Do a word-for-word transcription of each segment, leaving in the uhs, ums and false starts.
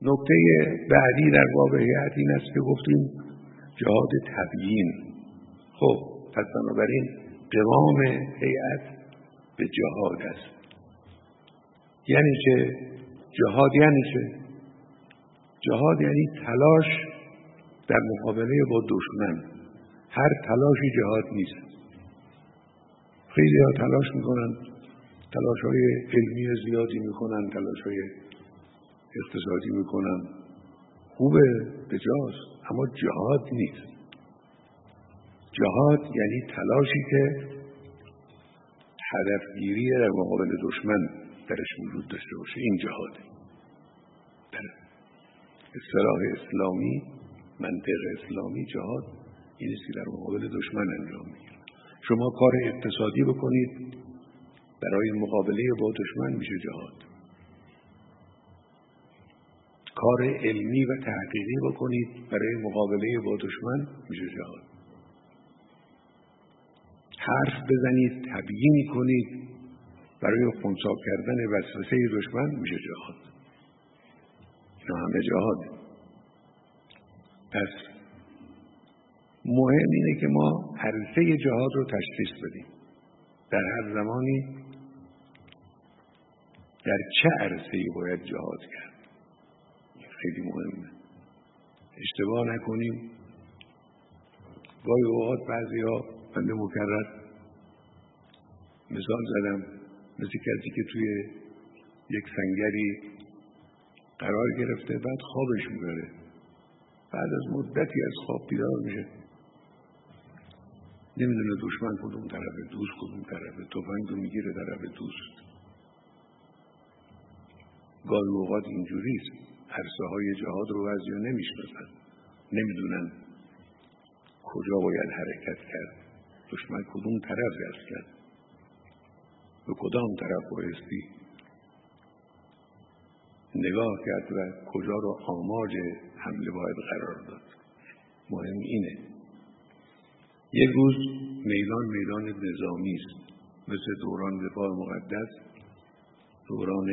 نکته بعدی در باب هیئت این است که گفتیم جهاد تبیین. خب پس بنابراین قوام هیئت به جهاد است. یعنی چه؟ جهاد یعنی چه؟ جهاد یعنی تلاش در مقابله با دشمن. هر تلاشی جهاد نیست. خیلی ها تلاش میکنن، تلاش های علمی زیادی میکنن، تلاش های اقتصادی میکنن، خوبه، بجاست، اما جهاد نیست. جهاد یعنی تلاشی که هدفگیری در مقابل دشمن درش وجود داشته باشه. این جهاد در اصطلاح اسلامی، منطق اسلامی، جهاد این است که در مقابل دشمن انجام میگیره. شما کار اقتصادی بکنید برای مقابله با دشمن میشه جهاد. کار علمی و تحقیقی بکنید برای مقابله با دشمن میشه جهاد. حرف بزنید، تبیین کنید برای خنثی کردن وسوسه دشمن میشه جهاد. اینا همه جهاد. پس مهم اینه که ما عرصه جهاد رو تشخیص بدیم. در هر زمانی در چه عرصه‌ای باید جهاد کرد. خیلی مهمه. اشتباه نکنیم. گاهی اوقات بعضی‌ها بنده مکرر مثال زدم، مثل کسی که توی یک سنگری قرار گرفته بعد خوابش میبره، بعد از مدتی از خواب بیدار میشه، نمیدونه دشمن کدوم طرفه، دوست کدوم طرفه، تفنگ رو میگیره طرف دوست. گاهی اوقات اینجوریست. عرصه های جهاد رو بعضیا نمیشناسن، نمیدونن کجا باید حرکت کرد، دشمن کدوم طرف است کرد، به کدام طرف بایستی نگاه کرد و کجا رو آماج حمله باید قرار داد. مهم اینه. یک روز میدان میدان نظامی است، مثل دوران دفاع مقدس، دوران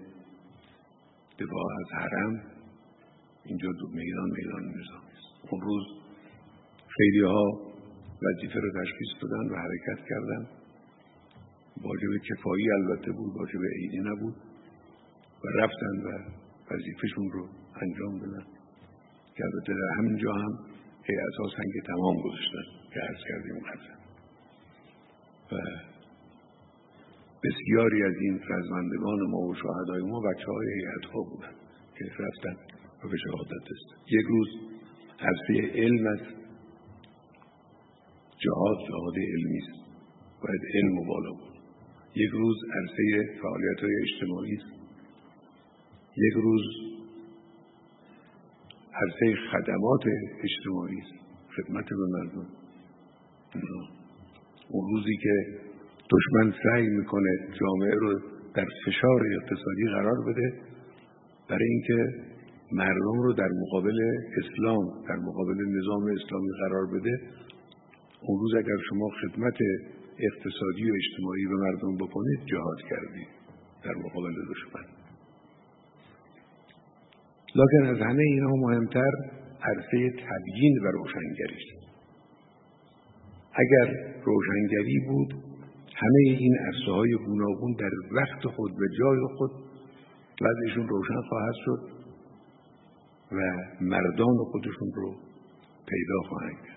دفاع از حرم، اینجا دو میدان میدان نظامی است. اون روز خیلی ها وظیفه رو تشخیص دادن و حرکت کردن. واجب کفایی البته بود، واجب عینی نبود، و رفتن و وظیفهشون رو انجام دادن که البته در همینجا هم هیئت ها سنگ تمام گذاشتن که عرض کردیم قبلا. و بسیاری از این فرزندگان ما و شهدای ما بچه های هیئت ها بودن که رفتن و به شهادت رسیدن. یک روز عرصه علم است، جهاد جهاد علمی است، باید علم و بالا بود. یک روز عرصه فعالیت های اجتماعی است، یک روز عرصه خدمات اجتماعی است، خدمت به مردم. اون روزی که دشمن سعی میکنه جامعه رو در فشار اقتصادی قرار بده برای اینکه مردم رو در مقابل اسلام، در مقابل نظام اسلامی قرار بده، اون روز اگر شما خدمت اقتصادی و اجتماعی به مردم بکنید، جهاد کردید در مقابل دشمن. لکن از همه اینها مهمتر عرصه تبیین و روشنگری است. اگر روشنگری بود، همه این عرصه های گوناگون در وقت خود و جای خود وضعشون روشن خواهد شد و مردان خودشون رو پیدا خواهند کرد.